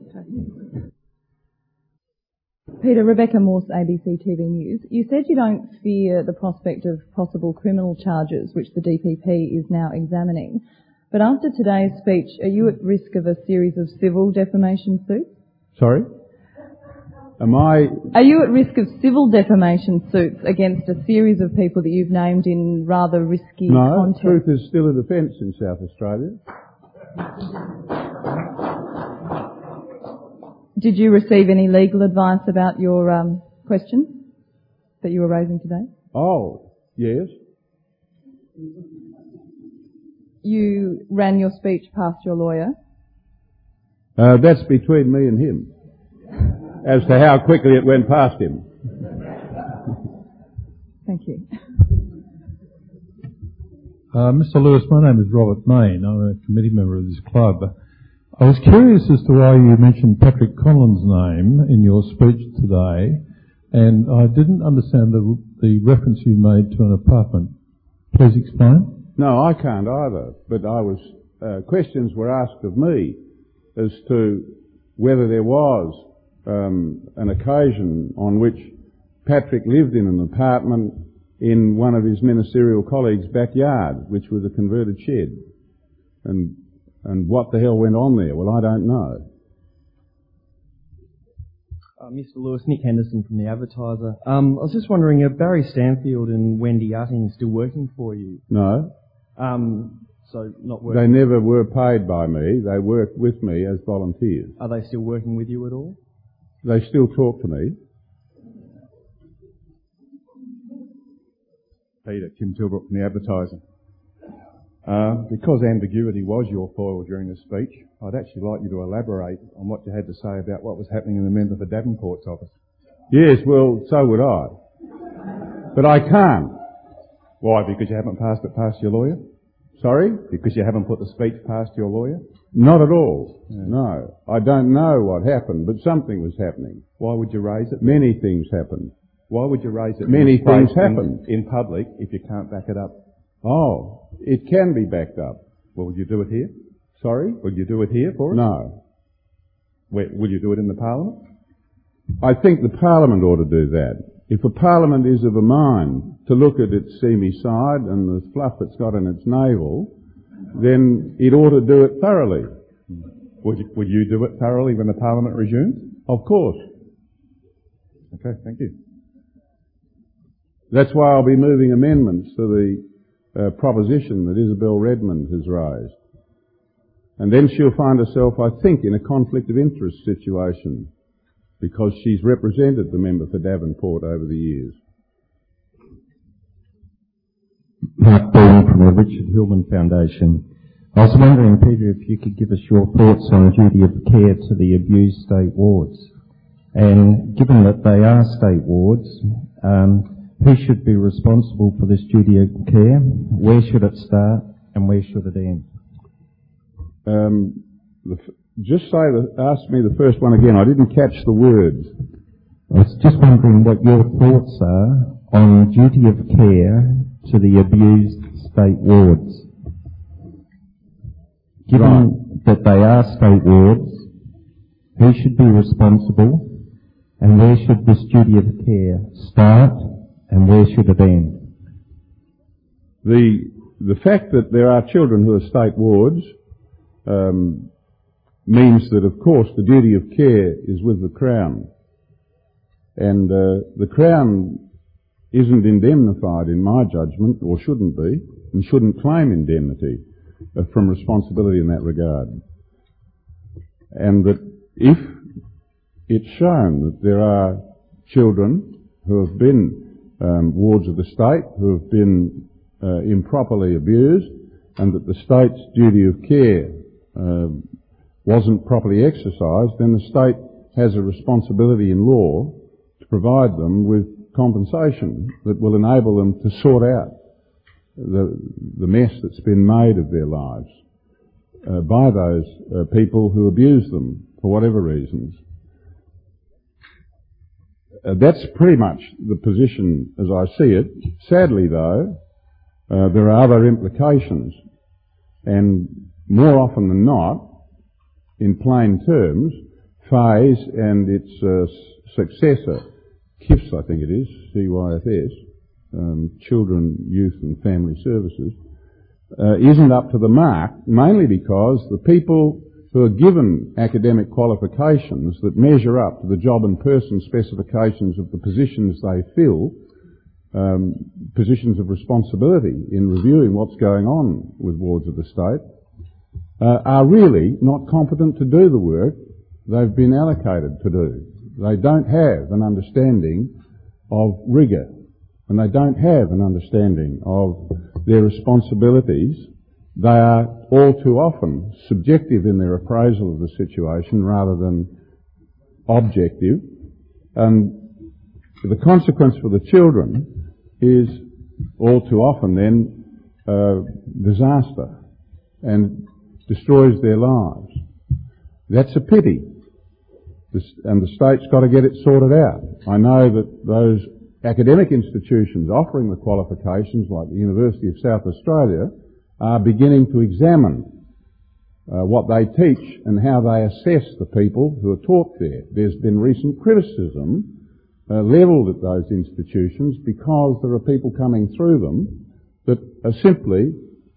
Peter, Rebecca Morse, ABC TV News. You said you don't fear the prospect of possible criminal charges, which the DPP is now examining. But after today's speech, are you at risk of a series of civil defamation suits? Sorry? Are you at risk of civil defamation suits against a series of people that you've named in rather risky content? No, truth is still a defence in South Australia. Did you receive any legal advice about your question that you were raising today? Oh, yes. You ran your speech past your lawyer? That's between me and him, as to how quickly it went past him. Thank you. Mr. Lewis, my name is Robert Main. I'm a committee member of this club. I was curious as to why you mentioned Patrick Conlon's name in your speech today, and I didn't understand the reference you made to an apartment. Please explain. No, I can't either, but questions were asked of me as to whether there was an occasion on which Patrick lived in an apartment in one of his ministerial colleagues' backyard, which was a converted shed. And what the hell went on there? Well, I don't know. Mr. Lewis, Nick Henderson from The Advertiser. I was just wondering, are Barry Stanfield and Wendy Utting still working for you? No. So not working? They never were paid by me. They worked with me as volunteers. Are they still working with you at all? They still talk to me. Peter, Kim Tilbrook from The Advertiser. Because ambiguity was your foil during the speech, I'd actually like you to elaborate on what you had to say about what was happening in the member for Davenport's office. Yes, well, so would I. But I can't. Why? Because you haven't passed it past your lawyer? Sorry? Because you haven't put the speech past your lawyer? Not at all. No. I don't know what happened, but something was happening. Why would you raise it? Many things happened. Why would you raise it? Many things happened. In public if you can't back it up? Oh, it can be backed up. Well, would you do it here? Sorry? Would you do it here for us? No. Will you do it in the Parliament? I think the Parliament ought to do that. If a Parliament is of a mind to look at its seamy side and the fluff it's got in its navel, then it ought to do it thoroughly. Would you do it thoroughly when the Parliament resumes? Of course. Okay, thank you. That's why I'll be moving amendments to the proposition that Isabel Redmond has raised. And then she'll find herself, I think, in a conflict of interest situation, because she's represented the member for Davenport over the years. Mark Borden from the Richard Hillman Foundation. I was wondering, Peter, if you could give us your thoughts on duty of care to the abused state wards. And given that they are state wards, who should be responsible for this duty of care? Where should it start and where should it end? Ask me the first one again. I didn't catch the words. I was just wondering what your thoughts are on duty of care to the abused state wards. Given that they are state wards, who should be responsible and where should this duty of care start and where should it end? The fact that there are children who are state wards means that, of course, the duty of care is with the Crown. And the Crown isn't indemnified, in my judgment, or shouldn't be, and shouldn't claim indemnity from responsibility in that regard. And that if it's shown that there are children who have been wards of the state, who have been improperly abused, and that the state's duty of care wasn't properly exercised, then the state has a responsibility in law to provide them with compensation that will enable them to sort out the mess that's been made of their lives by those people who abuse them for whatever reasons. That's pretty much the position as I see it. Sadly, though, there are other implications, and more often than not, in plain terms, FAYS and its successor, CYFS, I think it is, CYFS, Children, Youth and Family Services, isn't up to the mark, mainly because the people who are given academic qualifications that measure up to the job and person specifications of the positions they fill, positions of responsibility in reviewing what's going on with wards of the state, are really not competent to do the work they've been allocated to do. They don't have an understanding of rigour, and they don't have an understanding of their responsibilities. They are all too often subjective in their appraisal of the situation rather than objective, and the consequence for the children is all too often then disaster and destroys their lives. That's a pity, and the state's got to get it sorted out. I know that those academic institutions offering the qualifications, like the University of South Australia, are beginning to examine what they teach and how they assess the people who are taught there. There's been recent criticism levelled at those institutions because there are people coming through them that are simply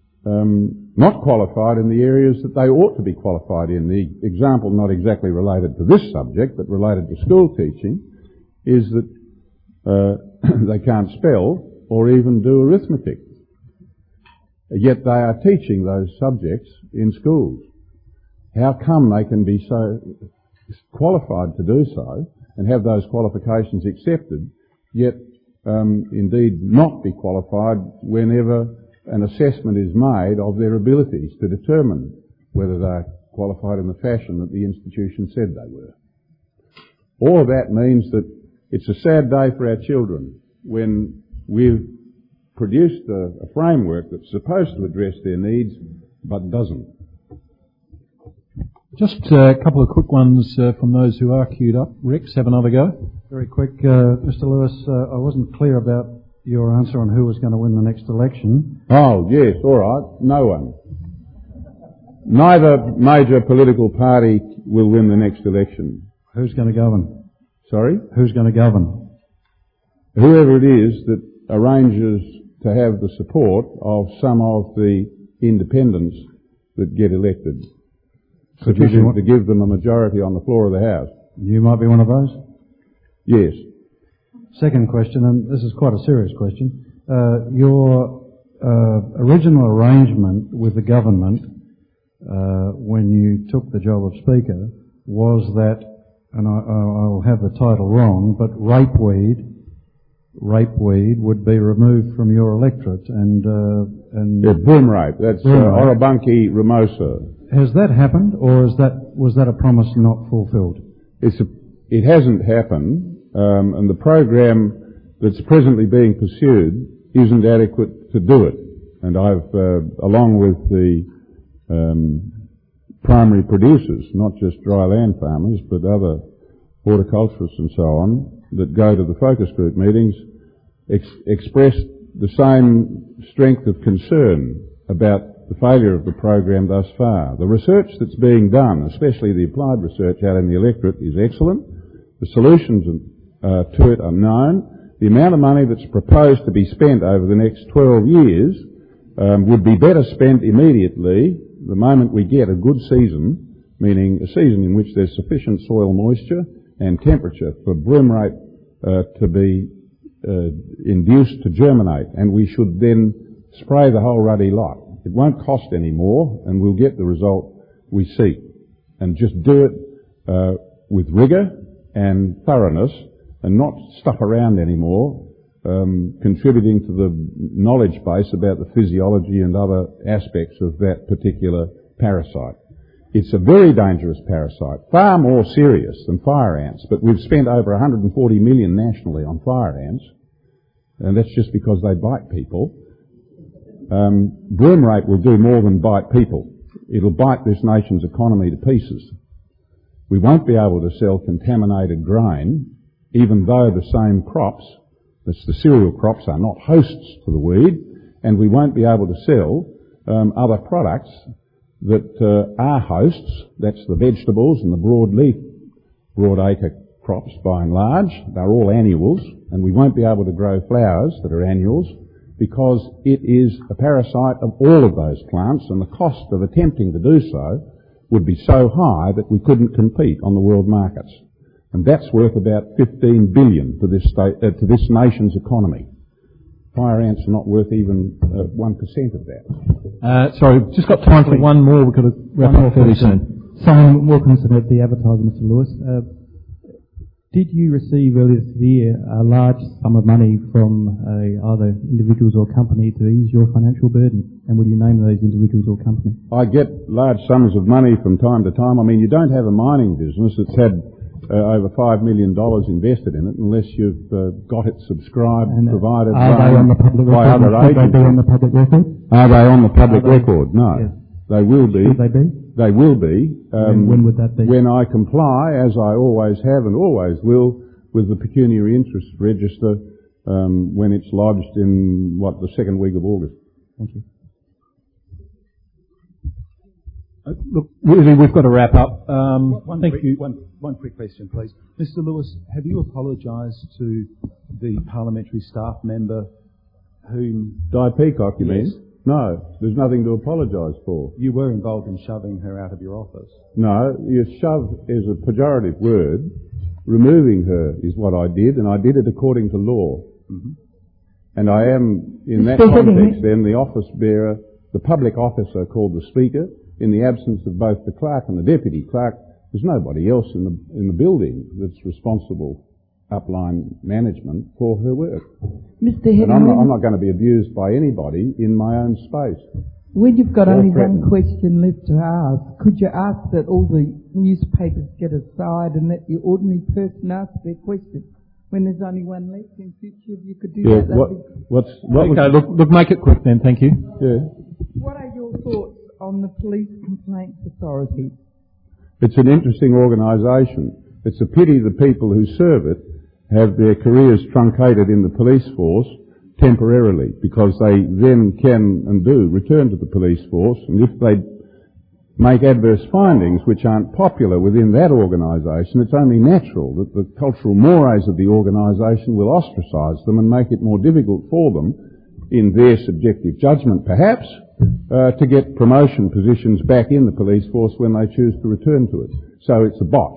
not qualified in the areas that they ought to be qualified in. The example, not exactly related to this subject, but related to school teaching, is that they can't spell or even do arithmetic. Yet they are teaching those subjects in schools. How come they can be so qualified to do so and have those qualifications accepted, yet indeed not be qualified whenever an assessment is made of their abilities to determine whether they're qualified in the fashion that the institution said they were? All of that means that it's a sad day for our children when we've produced a framework that's supposed to address their needs but doesn't. Just a couple of quick ones from those who are queued up. Rex, have another go. Very quick. Mr. Lewis, I wasn't clear about your answer on who was going to win the next election. Oh, yes, all right. No one. Neither major political party will win the next election. Who's going to govern? Sorry? Who's going to govern? Whoever it is that arranges to have the support of some of the independents that get elected. Sufficient to give them a majority on the floor of the House. You might be one of those? Yes. Second question, and this is quite a serious question. Your original arrangement with the government when you took the job of Speaker was that, and I'll have the title wrong, but rapeweed would be removed from your electorate and broom rape. That's Orobunki Ramosa. Has that happened, or was that a promise not fulfilled? It hasn't happened, and the program that's presently being pursued isn't adequate to do it. And I've, along with the primary producers, not just dry land farmers, but other horticulturists and so on, that go to the focus group meetings, expressed the same strength of concern about the failure of the program thus far. The research that's being done, especially the applied research out in the electorate, is excellent. The solutions to it are known. The amount of money that's proposed to be spent over the next 12 years would be better spent immediately the moment we get a good season, meaning a season in which there's sufficient soil moisture and temperature for broom rape to be induced to germinate, and we should then spray the whole ruddy lot. It won't cost any more, and we'll get the result we seek. And just do it with rigour and thoroughness, and not stuff around anymore, contributing to the knowledge base about the physiology and other aspects of that particular parasite. It's a very dangerous parasite, far more serious than fire ants, but we've spent over 140 million nationally on fire ants, and that's just because they bite people. Broom rape will do more than bite people. It'll bite this nation's economy to pieces. We won't be able to sell contaminated grain, even though the same crops, that's the cereal crops, are not hosts for the weed, and we won't be able to sell other products that are hosts. That's the vegetables and the broadleaf, broadacre crops by and large. They're all annuals, and we won't be able to grow flowers that are annuals because it is a parasite of all of those plants, and the cost of attempting to do so would be so high that we couldn't compete on the world markets. And that's worth about 15 billion to this nation's economy. Fire ants are not worth even 1% of that. Sorry, just got time for one more. We've got to wrap up fairly soon. Simon Wilkinson at the Advertiser, Mr. Lewis. Did you receive earlier this year a large sum of money from either individuals or company to ease your financial burden? And will you name those individuals or company? I get large sums of money from time to time. I mean, you don't have a mining business that's had over $5 million invested in it unless you've got it subscribed, and provided by other agencies. Are they on the public record? Are they on the public record? No. Yes. They will be. Should they be? They will be. When would that be? When I comply, as I always have and always will, with the pecuniary interest register when it's lodged in, the second week of August. Thank you. Look, really, we've got to wrap up. One quick question, please. Mr. Lewis, have you apologised to the parliamentary staff member whom... Di Peacock, you mean? No, there's nothing to apologise for. You were involved in shoving her out of your office. No, shove is a pejorative word. Removing her is what I did, and I did it according to law. Mm-hmm. And I am, in that context then, the office bearer, the public officer called the Speaker. In the absence of both the clerk and the deputy clerk, there's nobody else in the building that's responsible, upline management, for her work. Mr. Headman, and I'm not going to be abused by anybody in my own space. When you've got only one question left to ask, could you ask that all the newspapers get aside and let the ordinary person ask their question? When there's only one left in future, if you could do that. Look, make it quick then, thank you. Yeah. What are your thoughts on the Police Complaints Authority? It's an interesting organisation. It's a pity the people who serve it have their careers truncated in the police force temporarily, because they then can and do return to the police force, and if they make adverse findings which aren't popular within that organisation, it's only natural that the cultural mores of the organisation will ostracise them and make it more difficult for them, in their subjective judgment perhaps, to get promotion positions back in the police force when they choose to return to it. So it's a botch.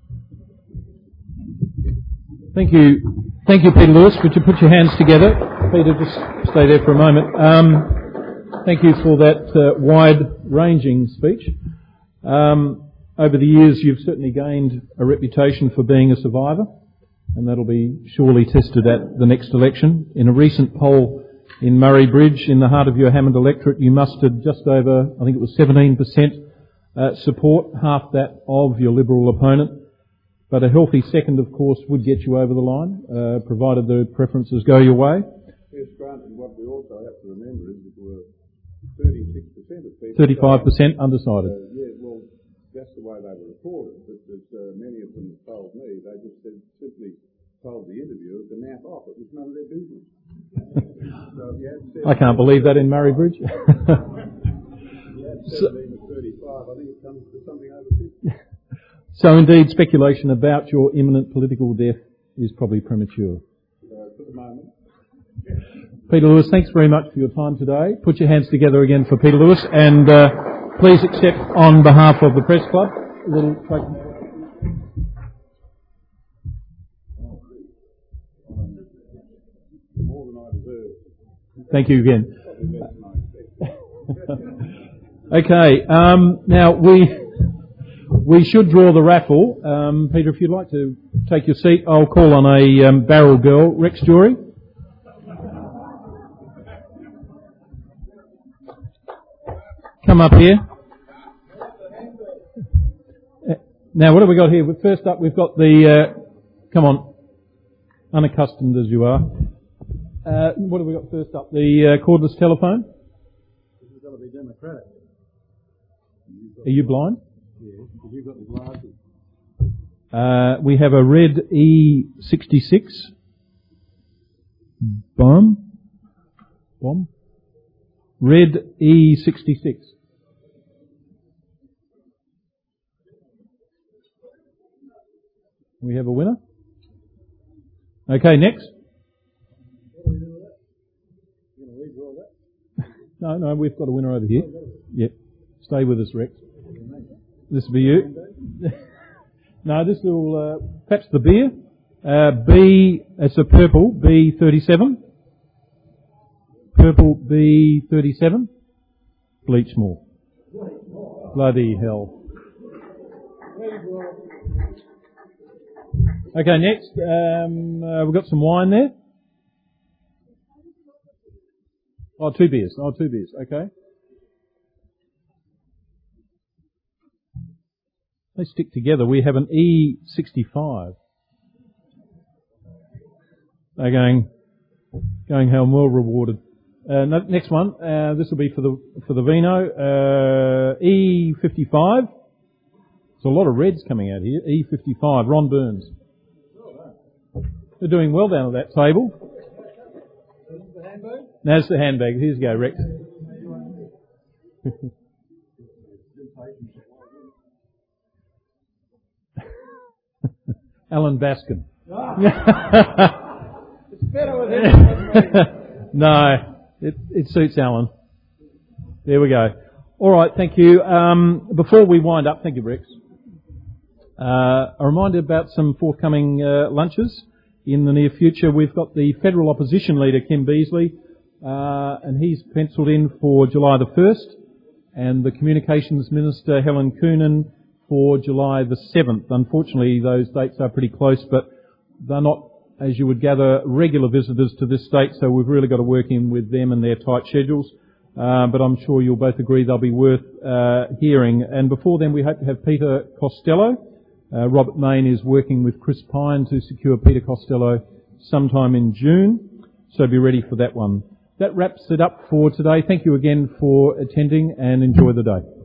Thank you. Thank you, Peter Lewis. Would you put your hands together? Peter, just stay there for a moment. Thank you for that wide-ranging speech. Over the years, you've certainly gained a reputation for being a survivor, and that'll be surely tested at the next election. In a recent poll in Murray Bridge, in the heart of your Hammond electorate, you mustered just over, I think it was 17% support, half that of your Liberal opponent. But a healthy second, of course, would get you over the line, provided the preferences go your way. Yes, granted, what we also have to remember is that there were 36% of people... 35% undecided. Yeah, well, that's the way they were reported, but many of them told me, they just simply told the interviewer to nap off. It was none of their business. I can't believe that in Murray Bridge. 17 or 35, I think it comes to something over 50. So indeed, speculation about your imminent political death is probably premature. For the moment. Peter Lewis, thanks very much for your time today. Put your hands together again for Peter Lewis, and please accept on behalf of the Press Club a little token. More than I deserve. Thank you again. Okay, now we should draw the raffle. Peter, if you'd like to take your seat, I'll call on a barrel girl. Rex Jury. Come up here. Now, what have we got here? First up, we've got the... come on. Unaccustomed as you are. What have we got first up? The cordless telephone. This is going to be democratic. Are you blind? Yeah, because you've got the glasses. We have a red E66 bomb. Red E66. We have a winner. Okay, next. No, we've got a winner over here. Yep. Stay with us, Rex. This will be you. No, this will, perhaps the beer. B, it's a purple, B37. Purple B37. Bleachmore. Bloody hell. Okay, next, we've got some wine there. Oh, two beers, okay. They stick together. We have an E65. They're going home, well rewarded. Next one, this will be for the vino, E55. There's a lot of reds coming out here. E55, Ron Burns. They're doing well down at that table. That's the handbag. Here's you go, Rex. Alan Baskin. It's better with him. No, it suits Alan. There we go. All right, thank you. Before we wind up, thank you, Rex. A reminder about some forthcoming lunches in the near future. We've got the federal opposition leader, Kim Beazley, and he's penciled in for July the 1st, and the communications minister, Helen Coonan, for July the 7th. Unfortunately, those dates are pretty close, but they're not, as you would gather, regular visitors to this state, so we've really got to work in with them and their tight schedules. But I'm sure you'll both agree they'll be worth hearing. And before then, we hope to have Peter Costello. Robert Main is working with Chris Pine to secure Peter Costello sometime in June, so be ready for that one. That wraps it up for today. Thank you again for attending, and enjoy the day.